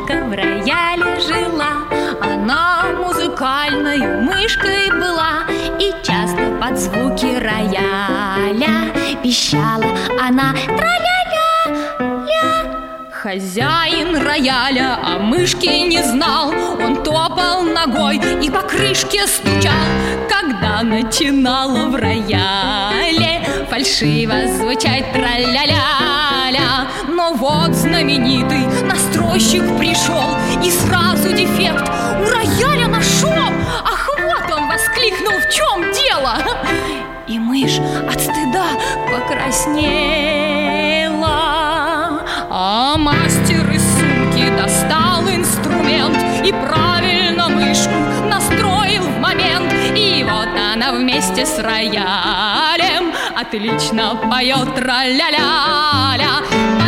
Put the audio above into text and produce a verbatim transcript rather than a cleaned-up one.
как-то в рояле жила. Она музыкальной мышкой была и часто под звуки рояля пищала она тра-ля-ля-ля. Хозяин рояля о мышке не знал. Он топал ногой и по крышке стучал, когда начинала в рояле фальшиво звучать тра-ля-ля-ля. Но вот знаменитый настройщик пришел и сразу дефект у рояля нашел. Ах, вот он! Воскликнул: в чем дело? И мышь от стыда покраснела. А мастер из сумки достал инструмент и правильно мышку настроил в момент. И вот она вместе с роялем отлично поет тра-ля-ля-ля.